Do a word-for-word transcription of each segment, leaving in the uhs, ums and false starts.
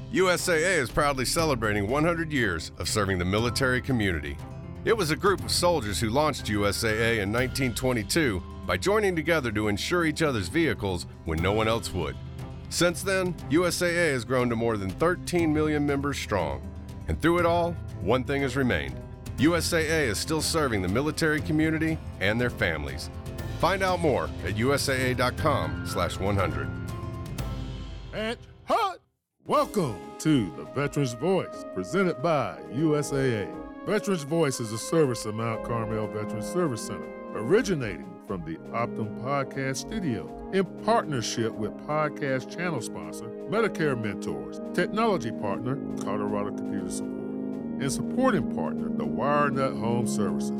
U S A A is proudly celebrating one hundred years of serving the military community. It was a group of soldiers who launched U S A A in nineteen twenty-two by joining together to insure each other's vehicles when no one else would. Since then, U S A A has grown to more than thirteen million members strong. And through it all, one thing has remained. U S A A is still serving the military community and their families. Find out more at U S A A dot com slash one hundred. And hot! Welcome to the Veterans Voice, presented by U S A A. Veterans Voice is a service of Mount Carmel Veterans Service Center, originating from the Optum Podcast Studio in partnership with podcast channel sponsor, Medicare Mentors, technology partner, Colorado Computer Support, and supporting partner, the WireNut Home Services.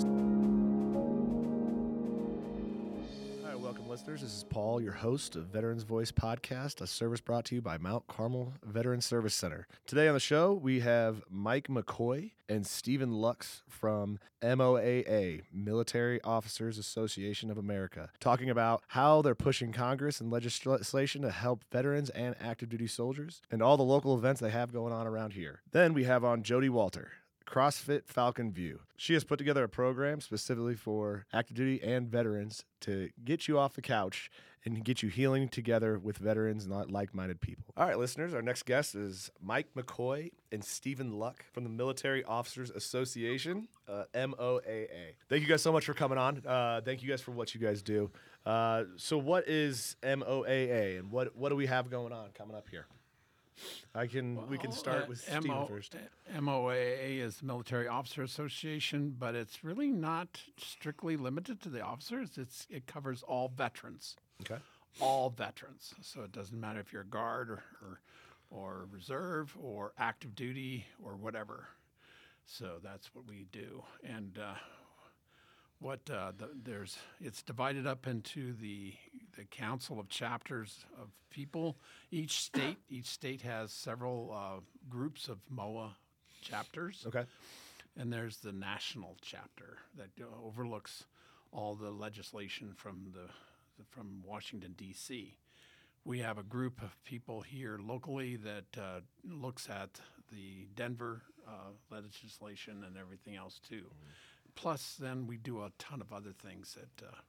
Listeners, this is Paul, your host of Veterans Voice Podcast, a service brought to you by Mount Carmel Veterans Service Center. Today on the show, we have Mike McCoy and Stephen Lux from M O A A, Military Officers Association of America, talking about how they're pushing Congress and legislation to help veterans and active duty soldiers and all the local events they have going on around here. Then we have on Jody Walter, CrossFit Falcon View. She has put together a program specifically for active duty and veterans to get you off the couch and get you healing together with veterans and like-minded people. All right, listeners, our next guest is Mike McCoy and Stephen Luck from the Military Officers Association, uh, M O A A. Thank you guys so much for coming on. Uh, thank you guys for what you guys do. Uh, so what is M O A A and what, what do we have going on coming up here? I can. Well, we can start uh, with Stephen M O, first. M O A A is the Military Officer Association, but it's really not strictly limited to the officers. It's it covers all veterans. Okay. All veterans. So it doesn't matter if you're a guard or or, or reserve or active duty or whatever. So that's what we do. And uh, what uh, the, there's it's divided up into the the council of chapters of people. Each state each state has several uh, groups of M O A chapters. Okay. And there's the national chapter that uh, overlooks all the legislation from the, the from Washington D C. We have a group of people here locally that uh, looks at the Denver uh, legislation and everything else too. Mm-hmm. Plus, then we do a ton of other things that uh,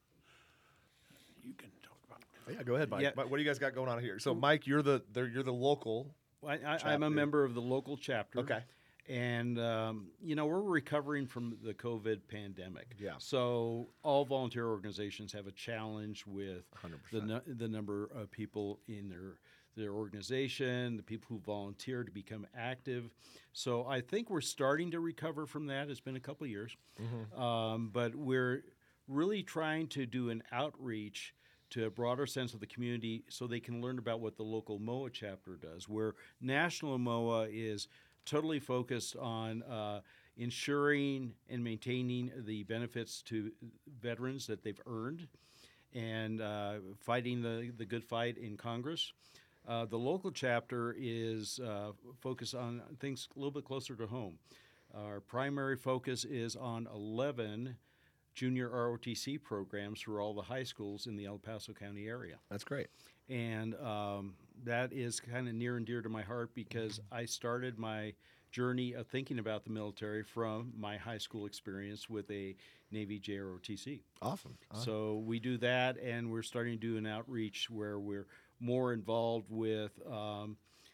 you can talk about. Yeah, go ahead, Mike. Yeah. What do you guys got going on here? So, Mike, you're the you're the local. I, I, I'm a member of the local chapter. Okay. And um, you know, we're recovering from the COVID pandemic. Yeah. So all volunteer organizations have a challenge with one hundred the percent. nu- the number of people in their their organization, the people who volunteer to become active. So I think we're starting to recover from that. It's been a couple of years, mm-hmm. um, but we're really trying to do an outreach to a broader sense of the community so they can learn about what the local M O A chapter does, where national M O A is totally focused on uh, ensuring and maintaining the benefits to veterans that they've earned and uh, fighting the, the good fight in Congress. Uh, the local chapter is uh, focused on things a little bit closer to home. Our primary focus is on eleven junior R O T C programs for all the high schools in the El Paso County area. That's great. And um, that is kind of near and dear to my heart because I started my journey of thinking about the military from my high school experience with a Navy J R O T C. Awesome. awesome. So we do that, and we're starting to do an outreach where we're more involved with um,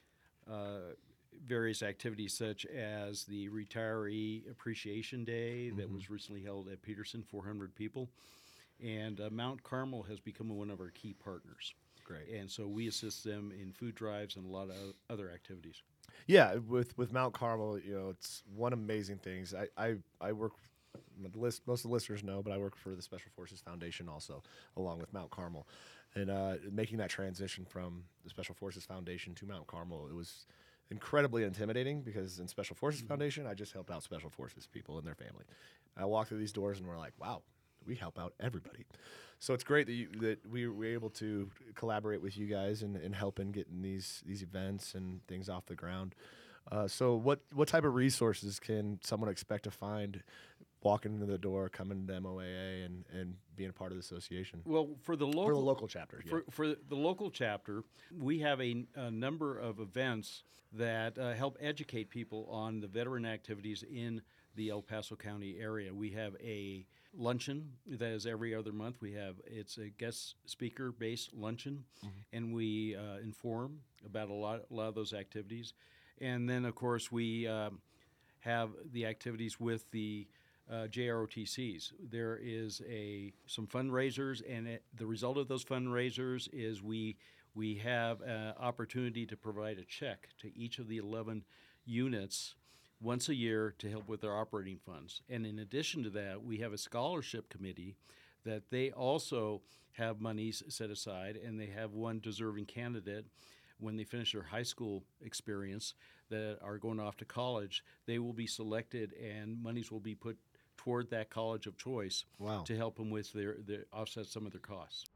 uh, various activities such as the Retiree Appreciation Day that mm-hmm. was recently held at Peterson, four hundred people. And uh, Mount Carmel has become one of our key partners. Great. And so we assist them in food drives and a lot of other activities. Yeah, with, with Mount Carmel, you know, it's one amazing things. I, I, I work, the list, most of the listeners know, but I work for the Special Forces Foundation also, along with Mount Carmel. And uh, making that transition from the Special Forces Foundation to Mount Carmel, it was incredibly intimidating because in Special Forces mm-hmm. Foundation, I just helped out Special Forces people and their family. I walked through these doors and we're like, wow, we help out everybody. So it's great that you, that we were able to collaborate with you guys and, and helping getting these these events and things off the ground. Uh, so what what type of resources can someone expect to find walking into the door, coming to M O A A, and, and being a part of the association? Well, for the local For the local chapter, yeah. for, for the local chapter, we have a, a number of events that uh, help educate people on the veteran activities in the El Paso County area. We have a luncheon that is every other month. We have it's a guest speaker based luncheon, mm-hmm. and we uh, inform about a lot, a lot of those activities. And then, of course, we um, have the activities with the uh, J R O T Cs. There is a some fundraisers, and it, the result of those fundraisers is we we have an opportunity to provide a check to each of the eleven units once a year to help with their operating funds. And in addition to that, we have a scholarship committee that they also have monies set aside, and they have one deserving candidate when they finish their high school experience that are going off to college. They will be selected, and monies will be put toward that college of choice. Wow. To help them with their, their offset some of their costs.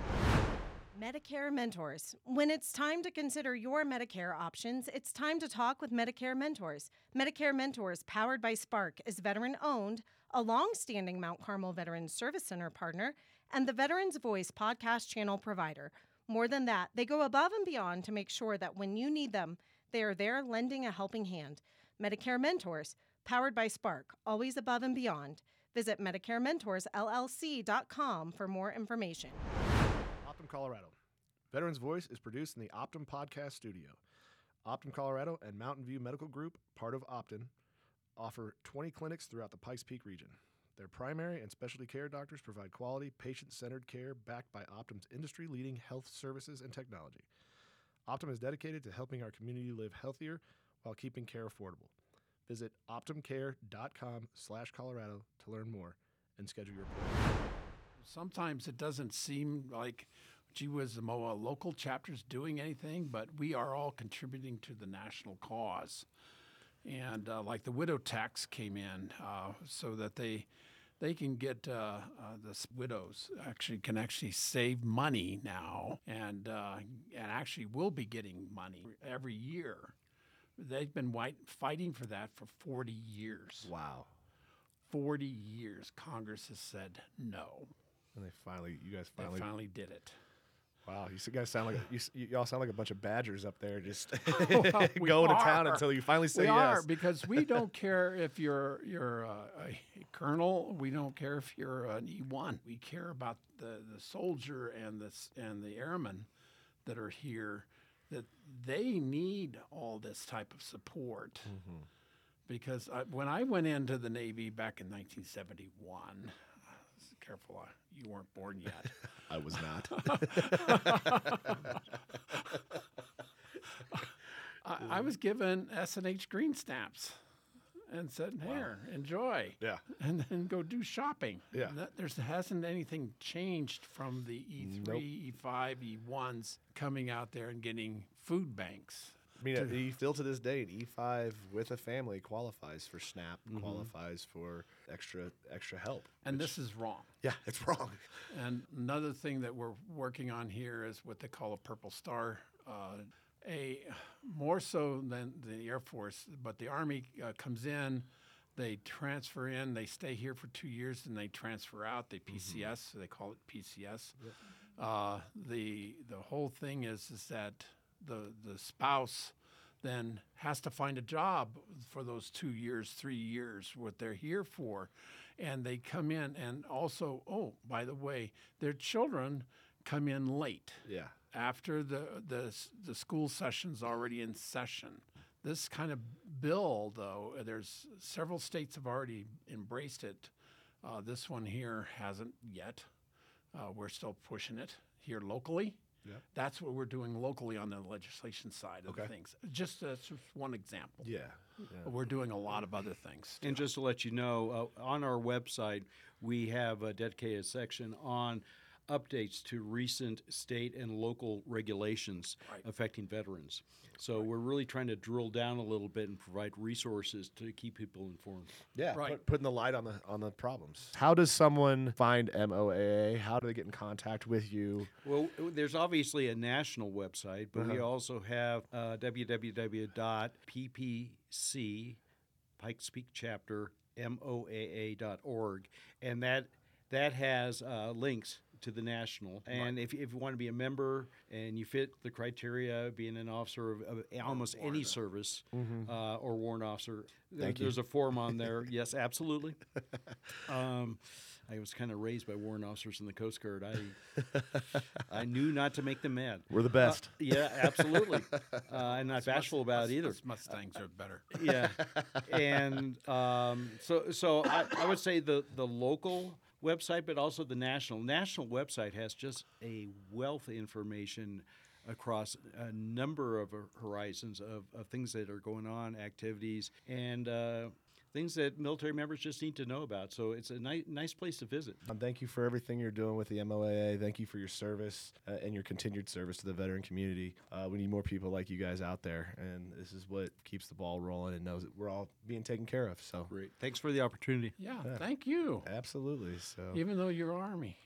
Medicare Mentors. When it's time to consider your Medicare options, it's time to talk with Medicare Mentors. Medicare Mentors, powered by Spark, is veteran-owned, a long-standing Mount Carmel Veterans Service Center partner, and the Veterans Voice podcast channel provider. More than that, they go above and beyond to make sure that when you need them, they are there lending a helping hand. Medicare Mentors, powered by Spark, always above and beyond. Visit Medicare Mentors L L C dot com for more information. Optum Colorado. Veterans Voice is produced in the Optum Podcast Studio. Optum Colorado and Mountain View Medical Group, part of Optum, offer twenty clinics throughout the Pikes Peak region. Their primary and specialty care doctors provide quality, patient-centered care backed by Optum's industry-leading health services and technology. Optum is dedicated to helping our community live healthier while keeping care affordable. Visit optumcare.com slash Colorado to learn more and schedule your appointment. Sometimes it doesn't seem like, gee whiz, the M O A local chapter's doing anything, but we are all contributing to the national cause. And uh, like the widow tax came in uh, so that they they can get, uh, uh, the s- widows actually can actually save money now and, uh, and actually will be getting money every year. They've been white, fighting for that for forty years. Wow. forty years, Congress has said no. And they finally, you guys They finally, finally did it. wow, you guys sound like, a, you, s- you all sound like a bunch of badgers up there just Well, we going to town are. until you finally say we yes. are, because we don't care if you're you're a, a colonel. We don't care if you're an E one. We care about the, the soldier and the s- and the airmen that are here. That they need all this type of support. Mm-hmm. Because I, when I went into the Navy back in nineteen seventy-one, careful, uh, you weren't born yet. I was not. I, I was given S and H green stamps and said, here, enjoy. Yeah. And then go do shopping. Yeah. That, there's hasn't anything changed from the E three, Nope. E five, E ones coming out there and getting food banks. I mean, uh, E- still to this day, an E five with a family qualifies for SNAP, Mm-hmm. qualifies for extra extra help. And this is wrong. Yeah, it's wrong. And another thing that we're working on here is what they call a Purple Star. Uh, a more so than the Air Force, but the Army uh, comes in, they transfer in, they stay here for two years, and they transfer out. They P C S, so they call it P C S. Uh, the the whole thing is is that the the spouse then has to find a job for those two years, three years, what they're here for, and they come in, and also, oh, by the way, their children come in late Yeah. after the, the the school session's already in session. This kind of bill, though, there's several states have already embraced it. Uh, this one here hasn't yet. Uh, we're still pushing it here locally. Yeah. That's what we're doing locally on the legislation side of Okay. things. Just that's just one example. Yeah. But we're doing a lot of other things. And just to let you know, uh, on our website, we have a dedicated section on updates to recent state and local regulations Right. affecting veterans. So we're really trying to drill down a little bit and provide resources to keep people informed. Yeah, Right. put, putting the light on the on the problems. How does someone find M O A A? How do they get in contact with you? Well, there's obviously a national website, but we also have uh, w w w dot p p c Pikes Peak Chapter M O A A dot org, and that that has uh, links to the national. And if, if you want to be a member and you fit the criteria, being an officer of, of almost any service Mm-hmm. uh, or warrant officer, there- Thank you. there's a form on there. Yes, absolutely. Um, I was kind of raised by warrant officers in the Coast Guard. I I knew not to make them mad. We're the best. Uh, yeah, absolutely. Uh, I'm not bashful about it either. Those Mustangs are better. Yeah, and um, so so I, I would say the the local website, but also the national national website has just a wealth of information across a number of horizons of, of things that are going on, activities, and uh, things that military members just need to know about. So it's a ni- nice place to visit. Um, thank you for everything you're doing with the M O A A. Thank you for your service uh, and your continued service to the veteran community. Uh, we need more people like you guys out there, and this is what keeps the ball rolling and knows that we're all being taken care of. So Great. Thanks for the opportunity. Yeah, thank you. absolutely. So Even though you're Army.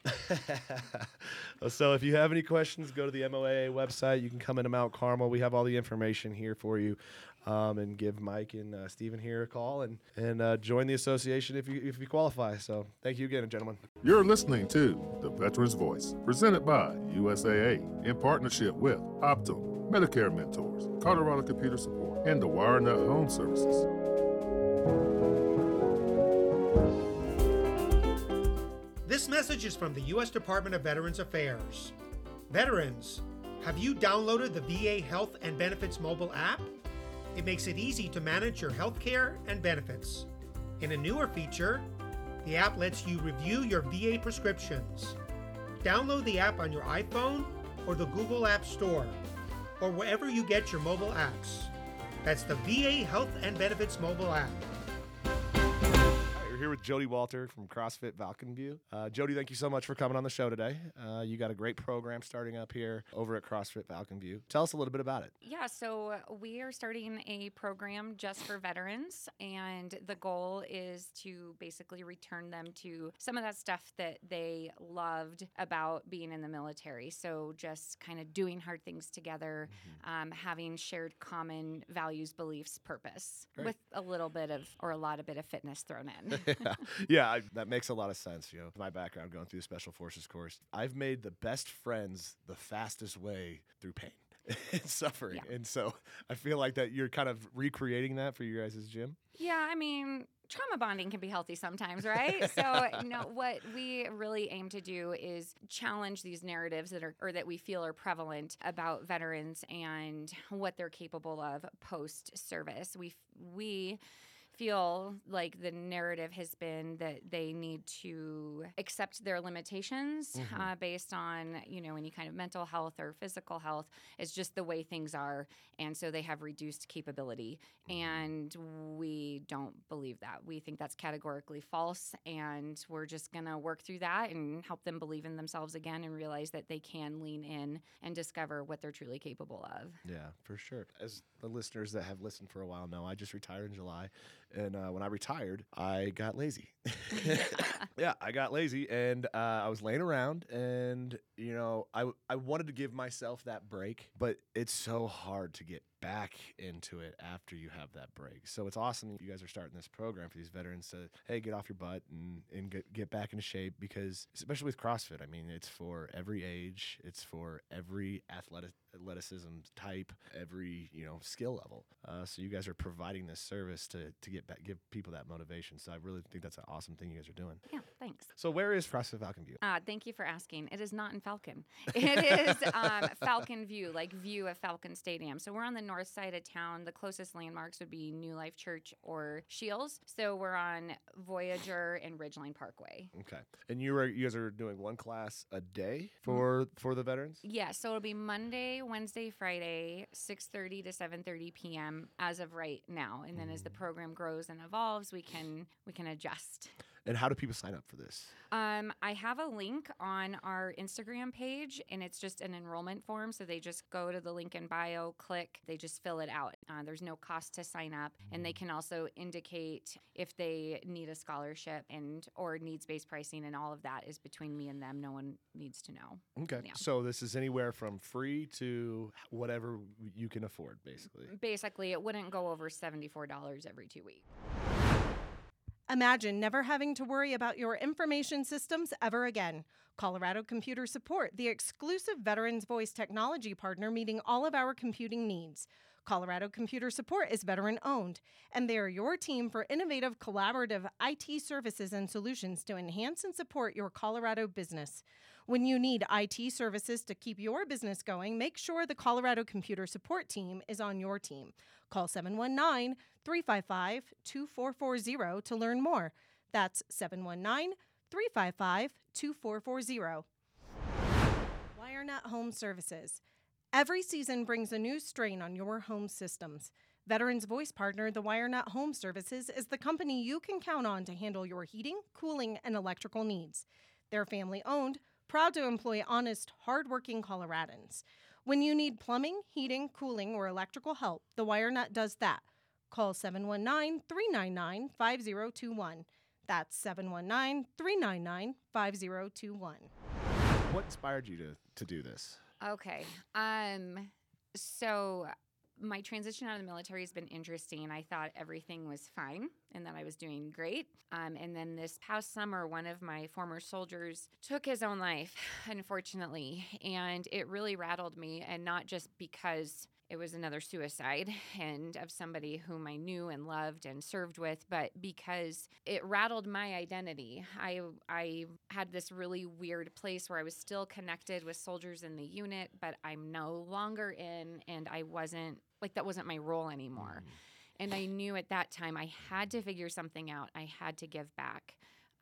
so if you have any questions, go to the M O A A website. You can come into Mount Carmel. We have all the information here for you. Um, and give Mike and uh, Stephen here a call and and uh, join the association if you if you qualify. So thank you again, gentlemen. You're listening to The Veterans Voice, presented by U S A A in partnership with Optum, Medicare Mentors, Colorado Computer Support, and the WireNut Home Services. This message is from the U S Department of Veterans Affairs. Veterans, have you downloaded the V A Health and Benefits mobile app? It makes it easy to manage your health care and benefits. In a newer feature, the app lets you review your V A prescriptions. Download the app on your iPhone or the Google App Store, or wherever you get your mobile apps. That's the V A Health and Benefits mobile app. We're here with Jody Walter from CrossFit Falcon View. Uh, Jody, thank you so much for coming on the show today. Uh, you got a great program starting up here over at CrossFit Falcon View. Tell us a little bit about it. Yeah, so we are starting a program just for veterans, and the goal is to basically return them to some of that stuff that they loved about being in the military. So just kind of doing hard things together, mm-hmm. um, having shared common values, beliefs, purpose, Great. with a little bit of, or a lot of bit of fitness thrown in. yeah, yeah I, that makes a lot of sense. You know, my background going through the Special Forces course, I've made the best friends the fastest way through pain and suffering. Yeah. And so I feel like that you're kind of recreating that for you guys' gym. Yeah, I mean, trauma bonding can be healthy sometimes, right? So, you know, what we really aim to do is challenge these narratives that are, or that we feel are prevalent about veterans and what they're capable of post-service. We we feel like the narrative has been that they need to accept their limitations mm-hmm. uh, based on, you know, any kind of mental health or physical health. It's just the way things are. And so they have reduced capability. Mm-hmm. And we don't believe that. We think that's categorically false. And we're just going to work through that and help them believe in themselves again and realize that they can lean in and discover what they're truly capable of. Yeah, for sure. As the listeners that have listened for a while know, I just retired in July. And uh, when I retired, I got lazy. yeah, I got lazy, and uh, I was laying around, and, you know, I, I wanted to give myself that break, but it's so hard to get back into it after you have that break. So it's awesome that you guys are starting this program for these veterans to, hey, get off your butt and, and get, get back into shape, because especially with CrossFit, I mean, it's for every age, it's for every athletic athleticism type, every, you know, skill level. Uh, so you guys are providing this service to, to get back, give people that motivation. So I really think that's an awesome thing you guys are doing. Yeah, thanks. So where is CrossFit Falcon View? Uh, thank you for asking. It is not in Falcon. It is um, Falcon View, like view of Falcon Stadium. So we're on the north side of town. The closest landmarks would be New Life Church or Shields. So we're on Voyager and Ridgeline Parkway. Okay. And you are you guys are doing one class a day for mm-hmm. for the veterans? Yeah. So it'll be Monday, Wednesday, Friday, six thirty to seven thirty p.m. as of right now. And then mm-hmm. as the program grows and evolves, we can we can adjust. And how do people sign up for this? Um, I have a link on our Instagram page, and it's just an enrollment form. So they just go to the link in bio, click, they just fill it out. Uh, there's no cost to sign up, and they can also indicate if they need a scholarship and or needs-based pricing, and all of that is between me and them. No one needs to know. Okay. Yeah. So this is anywhere from free to whatever you can afford, basically. Basically, it wouldn't go over seventy-four dollars every two weeks. Imagine never having to worry about your information systems ever again. Colorado Computer Support, the exclusive Veterans Voice technology partner meeting all of our computing needs. Colorado Computer Support is veteran-owned, and they are your team for innovative, collaborative I T services and solutions to enhance and support your Colorado business. When you need I T services to keep your business going, make sure the Colorado Computer Support team is on your team. Call seven one nine, three five five, two four four zero to learn more. That's seven one nine, three five five, two four four zero. WireNet Home Services. Every season brings a new strain on your home systems. Veterans Voice partner, the WireNet Home Services, is the company you can count on to handle your heating, cooling, and electrical needs. They're family-owned, proud to employ honest, hard-working Coloradans. When you need plumbing, heating, cooling, or electrical help, the WireNet does that. Call seven one nine, three nine nine, five zero two one. That's seven one nine, three nine nine, five zero two one. What inspired you to, to do this? Okay. Um, so my transition out of the military has been interesting. I thought everything was fine and that I was doing great. Um, and then this past summer, one of my former soldiers took his own life, unfortunately. And it really rattled me, and not just because it was another suicide and of somebody whom I knew and loved and served with, but because it rattled my identity. I I had this really weird place where I was still connected with soldiers in the unit, but I'm no longer in, and I wasn't, like, that wasn't my role anymore. Mm. And I knew at that time I had to figure something out. I had to give back.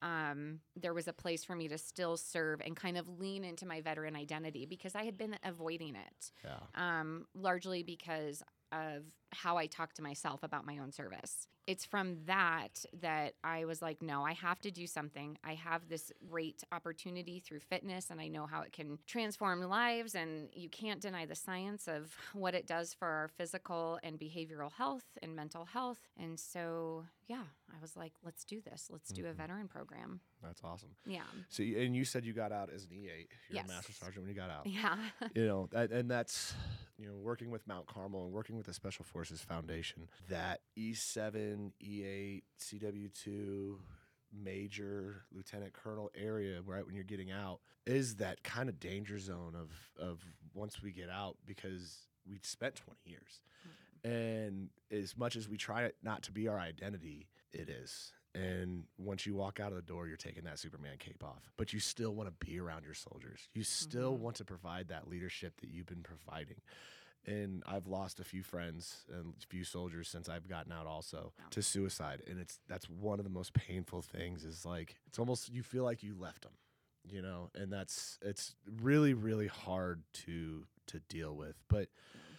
Um, there was a place for me to still serve and kind of lean into my veteran identity, because I had been avoiding it, Yeah. um, largely because of how I talk to myself about my own service. It's from that that I was like, no, I have to do something. I have this great opportunity through fitness, and I know how it can transform lives, and you can't deny the science of what it does for our physical and behavioral health and mental health. And so, yeah, I was like, let's do this. Let's do a veteran program. That's awesome. Yeah. So, you- and you said you got out as an E eight. You're Yes. a master sergeant when you got out. Yeah. You know, that, and that's, you know, working with Mount Carmel and working with the Special Forces Foundation, that E seven, E eight, C W two, major, lieutenant colonel area, right when you're getting out, is that kind of danger zone of, of once we get out, because we spent twenty years. Mm-hmm. And as much as we try not to be our identity, it is. And once you walk out of the door, you're taking that Superman cape off. But you still want to be around your soldiers. You still mm-hmm. want to provide that leadership that you've been providing. And I've lost a few friends and a few soldiers since I've gotten out also yeah. to suicide. And it's that's one of the most painful things, is like, it's almost, you feel like you left them, you know, and that's, it's really, really hard to to deal with. But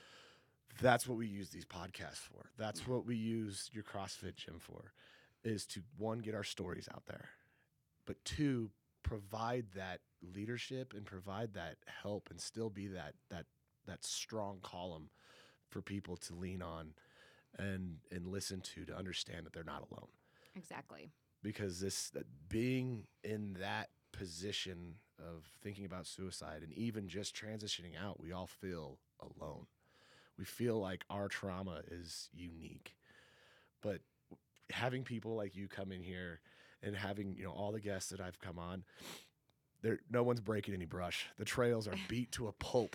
that's what we use these podcasts for. That's what we use your CrossFit gym for, is to, one, get our stories out there, but two, provide that leadership and provide that help and still be that that that strong column for people to lean on and and listen to to understand that they're not alone. Exactly. Because this that being in that position of thinking about suicide and even just transitioning out, we all feel alone. We feel like our trauma is unique. But having people like you come in here and having, you know, all the guests that I've come on, there, no one's breaking any brush. The trails are beat to a pulp.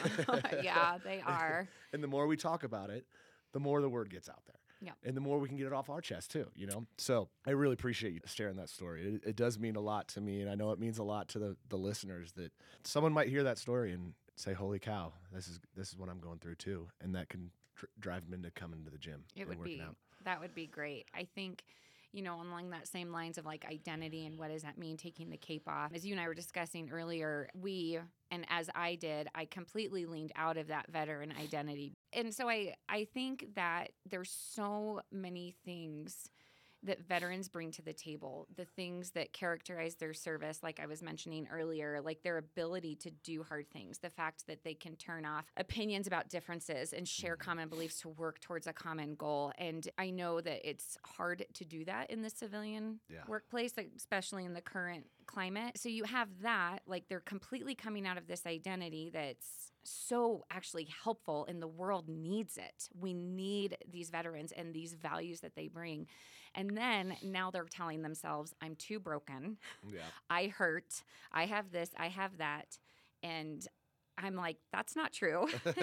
Yeah, they are. And the more we talk about it, the more the word gets out there. Yeah. And the more we can get it off our chest too, you know? So I really appreciate you sharing that story. It, it does mean a lot to me, and I know it means a lot to the, the listeners, that someone might hear that story and say, holy cow, this is this is what I'm going through too. And that can tr- drive them into coming to the gym. It would be, out. That would be great. I think, you know, along that same lines of like identity and what does that mean, taking the cape off. As you and I were discussing earlier, we, and as I did, I completely leaned out of that veteran identity. And so I, I think that there's so many things that veterans bring to the table, the things that characterize their service, like I was mentioning earlier, like their ability to do hard things, the fact that they can turn off opinions about differences and share common beliefs to work towards a common goal. And I know that it's hard to do that in the civilian yeah. workplace, especially in the current climate. So you have that, like they're completely coming out of this identity that's so actually helpful, and the world needs it. We need these veterans and these values that they bring. And then now they're telling themselves, I'm too broken. Yeah. I hurt. I have this. I have that. And I'm like, that's not true.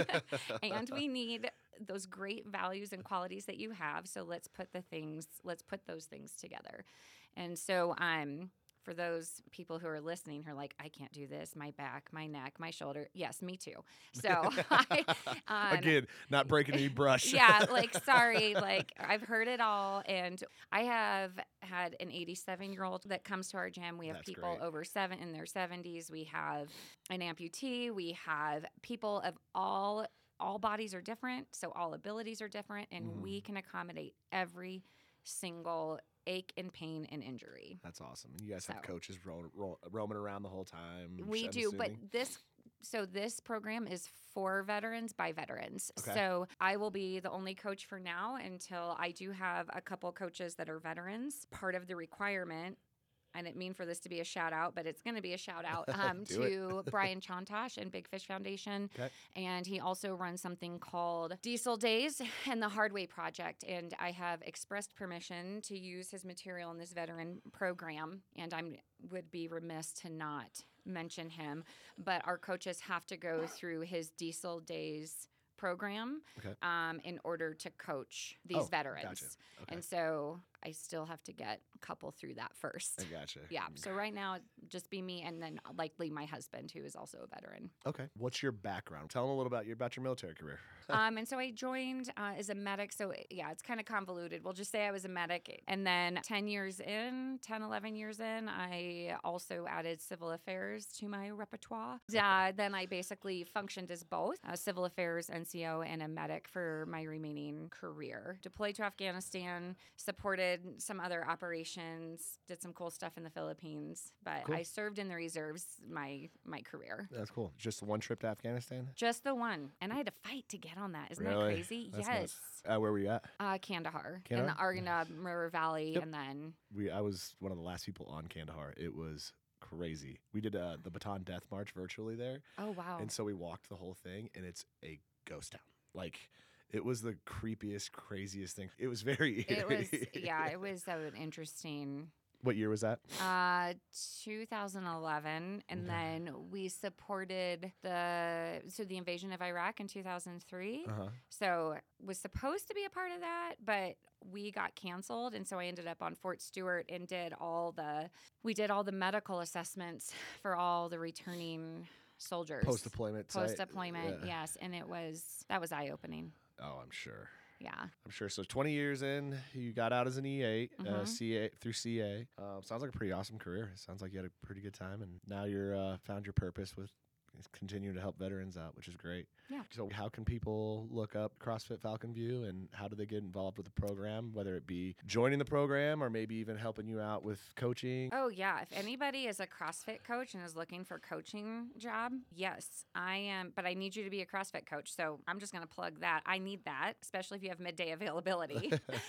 And we need those great values and qualities that you have. So let's put the things, let's put those things together. And so um, for those people who are listening who are like, I can't do this, my back, my neck, my shoulder. Yes, me too. So I, um, Again, not breaking any brush. yeah, like, sorry, like I've heard it all. And I have had an eighty-seven year old that comes to our gym. We have That's people great. over seven in their seventies. We have an amputee. We have people of all, all bodies are different. So all abilities are different, and Mm. we can accommodate every single ache and pain and injury. That's awesome. And you guys have So- coaches ro- ro- roaming around the whole time. We I'm do, but assuming? this so this program is for veterans by veterans. Okay. So I will be the only coach for now until I do have a couple coaches that are veterans. Part of the requirement, I didn't mean for this to be a shout out, but it's going to be a shout out um, Do it. to Brian Chontosh and Big Fish Foundation. Okay. And he also runs something called Diesel Days and the Hardway Project. And I have expressed permission to use his material in this veteran program. And I would be remiss to not mention him. But our coaches have to go through his Diesel Days program Okay. um, in order to coach these Oh, veterans. gotcha. Okay. And so I still have to get a couple through that first. I gotcha. Yeah. So right now, it'd just be me, and then likely my husband, who is also a veteran. Okay. What's your background? Tell them a little about your about your military career. um, and so I joined uh, as a medic. So yeah, it's kind of convoluted. We'll just say I was a medic, and then ten years in, ten, eleven years in, I also added civil affairs to my repertoire. Uh, then I basically functioned as both a civil affairs N C O and a medic for my remaining career. Deployed to Afghanistan, supported some other operations, did some cool stuff in the Philippines, but Cool. I served in the reserves my my career. That's cool. Just one trip to Afghanistan? Just the one. And I had to fight to get on that. Isn't Really? that crazy? That's yes. nuts. Uh, where were you at? Uh, Kandahar, in Kandahar? the Arghandab River Valley. Yep. And then, We I was one of the last people on Kandahar. It was crazy. We did uh, the Bataan Death March virtually there, oh, wow. and so we walked the whole thing, and it's a ghost town. Like it was the creepiest, craziest thing. It was very. It was, eerie. yeah, it was uh, an interesting. What year was that? Uh, two thousand eleven, and Okay. then we supported the so the invasion of Iraq in two thousand three. Uh huh. So was supposed to be a part of that, but we got canceled, and so I ended up on Fort Stewart and did all the we did all the medical assessments for all the returning soldiers. Post deployment. Post deployment, yes, and it was that was eye opening. Oh, I'm sure. Yeah. I'm sure. So twenty years in, you got out as an E eight, uh, Mhm. C A through C A. Um, sounds like a pretty awesome career. Sounds like you had a pretty good time, and now you're uh, found your purpose with continuing to help veterans out, which is great. Yeah. So how can people look up CrossFit Falcon View, and how do they get involved with the program, whether it be joining the program or maybe even helping you out with coaching? Oh, yeah. If anybody is a CrossFit coach and is looking for a coaching job, yes, I am. But I need you to be a CrossFit coach. So I'm just going to plug that. I need that, especially if you have midday availability.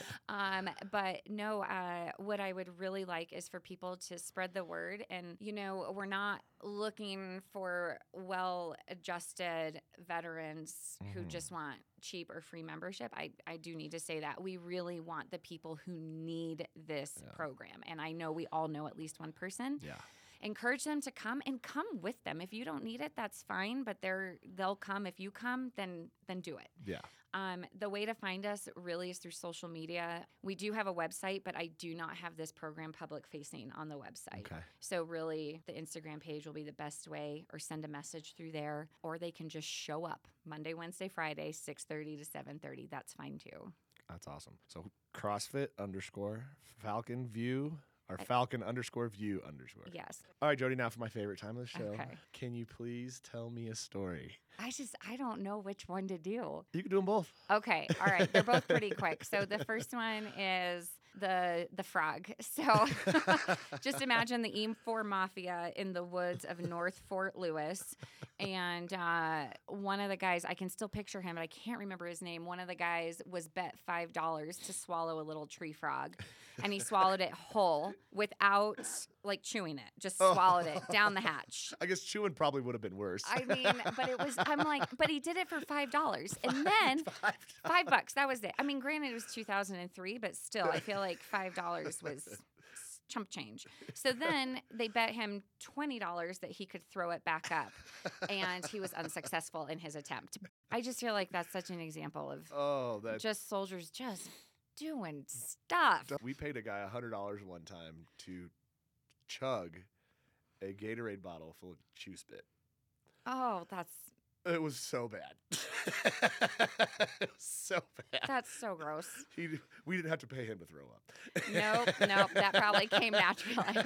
um, but no, uh, what I would really like is for people to spread the word. And, you know, we're not looking for well adjusted veterans who Mhm. just want cheap or free membership. I, I do need to say that. We really want the people who need this Yeah. program. And I know we all know at least one person. Yeah. Encourage them to come and come with them. If you don't need it, that's fine, but they're they'll come. If you come, then then do it. Yeah. Um, the way to find us really is through social media. We do have a website, but I do not have this program public facing on the website. Okay. So really, the Instagram page will be the best way, or send a message through there, or they can just show up Monday, Wednesday, Friday, six thirty to seven thirty. That's fine too. That's awesome. So CrossFit underscore Falcon View or I- Falcon underscore View underscore. Yes. All right, Jody, now for my favorite time of the show. Okay. Can you please tell me a story? I just I don't know which one to do. You can do them both. Okay, all right. They're both pretty quick. So the first one is the the frog. So just imagine the E M four Mafia in the woods of North Fort Lewis. And uh, one of the guys, I can still picture him, but I can't remember his name. One of the guys was bet five dollars to swallow a little tree frog. And he swallowed it whole without like chewing it, just Oh. swallowed it down the hatch. I guess chewing probably would have been worse. I mean, but it was, I'm like, but he did it for five dollars. And then Five five bucks, that was it. I mean, granted, it was two thousand three, but still, I feel like five dollars was chump change. So then they bet him twenty dollars that he could throw it back up, and he was unsuccessful in his attempt. I just feel like that's such an example of Oh, that just soldiers just doing stuff. we paid a guy a hundred dollars one time to chug a Gatorade bottle full of chew spit. Oh, that's It was so bad. It was so bad. that's so gross. He, we didn't have to pay him to throw up. Nope, nope, that probably came naturally.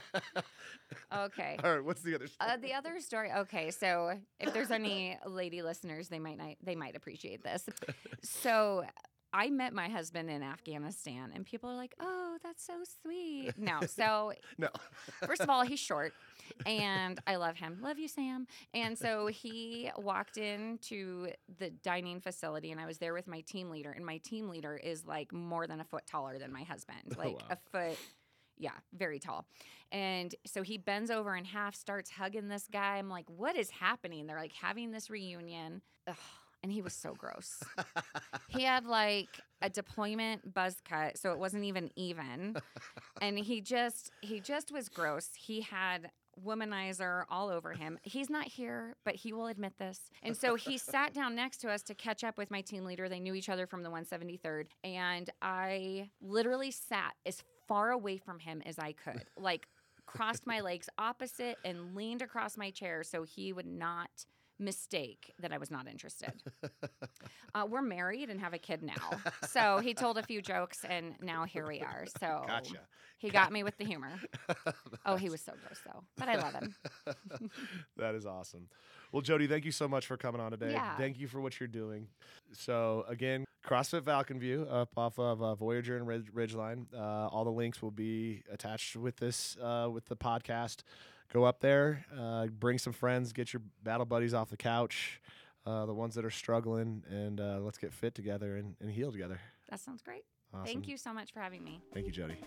Okay. All right, what's the other story? Uh, the other story. Okay, so if there's any lady listeners, they might not, they might appreciate this. So I met my husband in Afghanistan, and people are like, "Oh, that's so sweet." No, so No. first of all, he's short, and I love him. Love you, Sam. And so he walked into the dining facility, and I was there with my team leader, and my team leader is like more than a foot taller than my husband, like wow. a foot. Yeah, very tall. And so he bends over and half starts hugging this guy. I'm like, what is happening? They're like having this reunion. Ugh. And he was so gross. He had like a deployment buzz cut, so it wasn't even even. And he just he just was gross. He had womanizer all over him. He's not here, but he will admit this. And so he sat down next to us to catch up with my team leader. They knew each other from the one seventy-third. And I literally sat as far away from him as I could, like crossed my legs opposite and leaned across my chair so he would not mistake that I was not interested. Uh, we're married and have a kid now. So he told a few jokes, and now here we are. So Gotcha. he got me with the humor. Oh, he was so gross, though. But I love him. That is awesome. Well, Jody, thank you so much for coming on today. Yeah. Thank you for what you're doing. So, again, CrossFit Falcon View up off of uh, Voyager and Ridge- Ridgeline. Uh, all the links will be attached with this, uh, with the podcast. Go up there, uh, bring some friends, get your battle buddies off the couch, uh, the ones that are struggling, and uh, let's get fit together and, and heal together. That sounds great. Awesome. Thank you so much for having me. Thank you, Jody.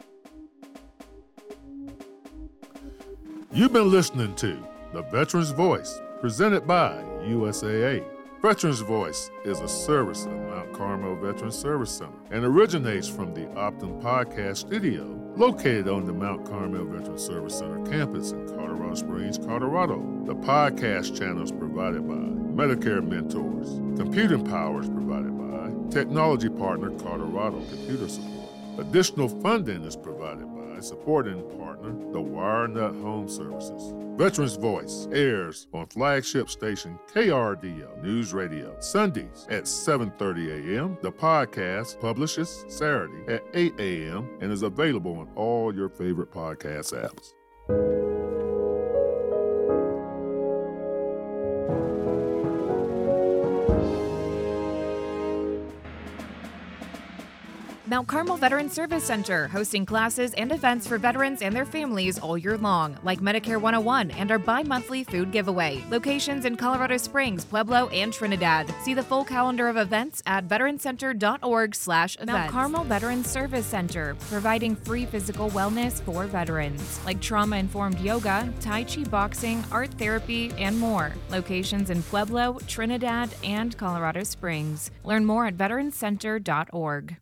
You've been listening to The Veteran's Voice, presented by U S A A. Veteran's Voice is a service of Mount Carmel Veterans Service Center and originates from the Optum Podcast Studio, located on the Mount Carmel Veterans Service Center campus in Colorado Springs, Colorado. The podcast channel is provided by Medicare Mentors. Computing power is provided by Technology Partner Colorado Computer Support. Additional funding is provided by supporting partner, the WireNut Home Services. Veterans Voice airs on flagship station K R D O News Radio Sundays at seven thirty a.m. The podcast publishes Saturday at eight a.m. and is available on all your favorite podcast apps. Mount Carmel Veterans Service Center, hosting classes and events for veterans and their families all year long, like Medicare one oh one and our bi-monthly food giveaway. Locations in Colorado Springs, Pueblo, and Trinidad. See the full calendar of events at veterancenter.org slash events. Mount Carmel Veterans Service Center, providing free physical wellness for veterans, like trauma-informed yoga, Tai Chi boxing, art therapy, and more. Locations in Pueblo, Trinidad, and Colorado Springs. Learn more at veterancenter dot org.